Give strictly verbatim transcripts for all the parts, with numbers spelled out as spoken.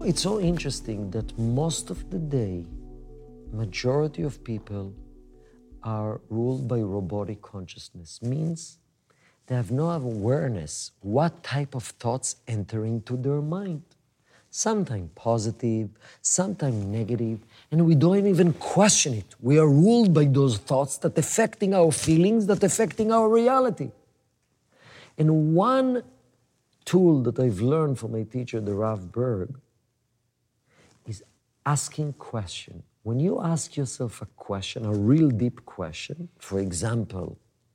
it's so interesting that most of the day, majority of people are ruled by robotic consciousness. Means they have no awareness what type of thoughts enter into their mind. Sometimes positive, sometimes negative, and we don't even question it. We are ruled by those thoughts that affecting our feelings, that affecting our reality. And one tool that I've learned from my teacher, the Rav Berg, is asking question. When you ask yourself a question, a real deep question, for example,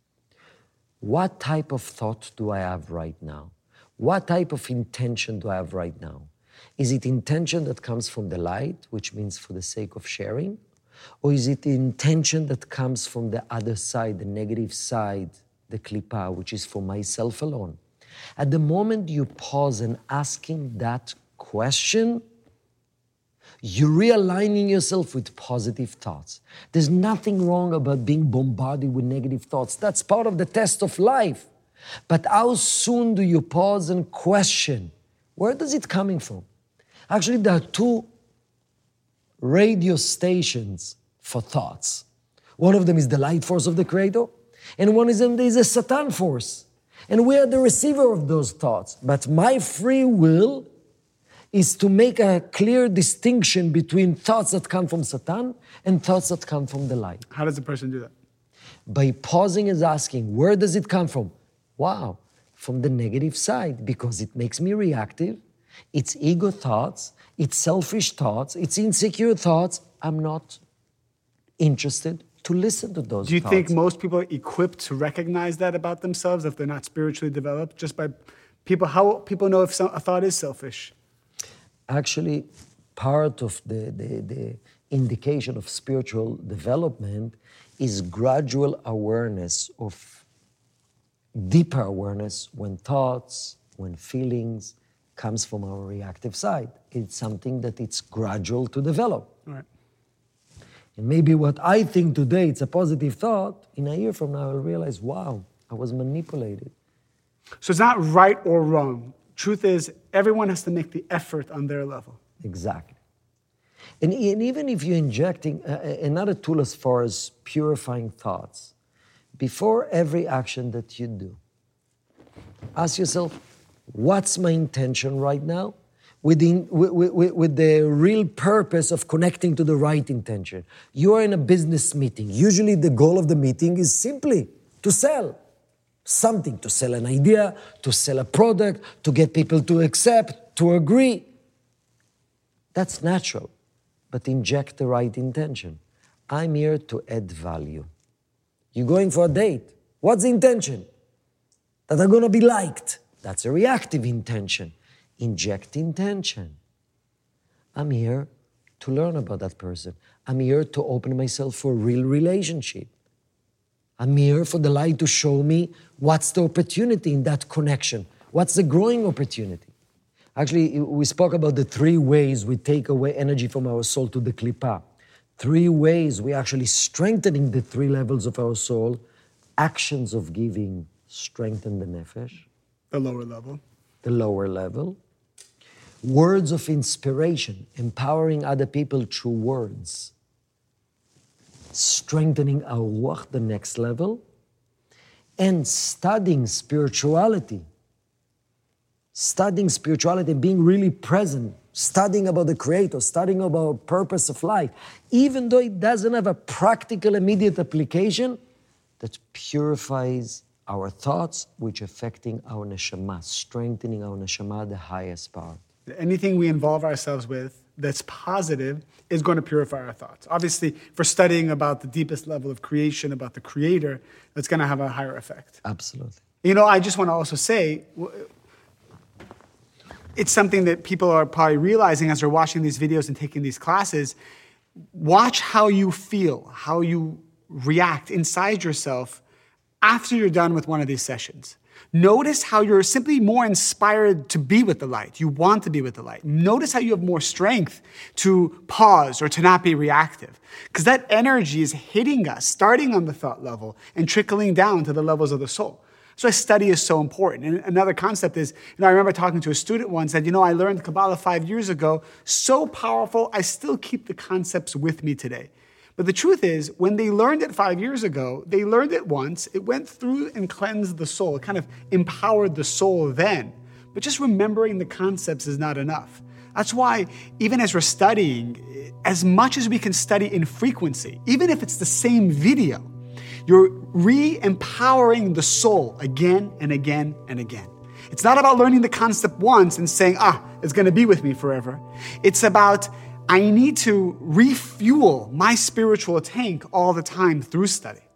what type of thought do I have right now? What type of intention do I have right now? Is it intention that comes from the light, which means for the sake of sharing? Or is it intention that comes from the other side, the negative side, the klipa, which is for myself alone? At the moment you pause and asking that question, you're realigning yourself with positive thoughts. There's nothing wrong about being bombarded with negative thoughts. That's part of the test of life. But how soon do you pause and question? Where does it coming from? Actually, there are two radio stations for thoughts. One of them is the light force of the Creator, and one of them is a Satan force. And we are the receiver of those thoughts. But my free will is to make a clear distinction between thoughts that come from Satan and thoughts that come from the light. How does a person do that? By pausing and asking, where does it come from? Wow, from the negative side, because it makes me reactive. It's ego thoughts, it's selfish thoughts, it's insecure thoughts. I'm not interested to listen to those thoughts. Do you think most people are equipped to recognize that about themselves if they're not spiritually developed? Just by people, how people know if some, a thought is selfish? Actually, part of the, the, the indication of spiritual development is gradual awareness of deeper awareness when thoughts, when feelings comes from our reactive side. It's something that it's gradual to develop. All right. And maybe what I think today, it's a positive thought, in a year from now I'll realize, wow, I was manipulated. So it's not right or wrong. Truth is, everyone has to make the effort on their level. Exactly. And, and even if you're injecting uh, another tool as far as purifying thoughts, before every action that you do, ask yourself, what's my intention right now? With the, with, with, with the real purpose of connecting to the right intention. You are in a business meeting. Usually the goal of the meeting is simply to sell something, to sell an idea, to sell a product, to get people to accept, to agree. That's natural, but inject the right intention. I'm here to add value. You're going for a date. What's the intention? That I'm gonna be liked. That's a reactive intention. Inject intention. I'm here to learn about that person. I'm here to open myself for a real relationship. I'm here for the light to show me what's the opportunity in that connection. What's the growing opportunity? Actually, we spoke about the three ways we take away energy from our soul to the klipa. Three ways we actually strengthening the three levels of our soul. Actions of giving strengthen the nefesh. The lower level. The lower level. Words of inspiration, empowering other people through words. Strengthening our ruach, the next level. And studying spirituality. Studying spirituality, being really present. Studying about the Creator, studying about purpose of life. Even though it doesn't have a practical, immediate application, that purifies our thoughts, which affecting our neshama, strengthening our neshama, the highest part. Anything we involve ourselves with that's positive is going to purify our thoughts. Obviously, if we're studying about the deepest level of creation, about the Creator, that's going to have a higher effect. Absolutely. You know, I just want to also say, it's something that people are probably realizing as they're watching these videos and taking these classes. Watch how you feel, how you react inside yourself after you're done with one of these sessions. Notice how you're simply more inspired to be with the light. You want to be with the light. Notice how you have more strength to pause or to not be reactive. Because that energy is hitting us, starting on the thought level and trickling down to the levels of the soul. So study is so important. And another concept is, you know, I remember talking to a student once that, you know, I learned Kabbalah five years ago, so powerful, I still keep the concepts with me today. But the truth is, when they learned it five years ago, they learned it once, it went through and cleansed the soul, it kind of empowered the soul then. But just remembering the concepts is not enough. That's why even as we're studying, as much as we can study in frequency, even if it's the same video, you're re-empowering the soul again and again and again. It's not about learning the concept once and saying, ah, it's going to be with me forever. It's about, I need to refuel my spiritual tank all the time through study.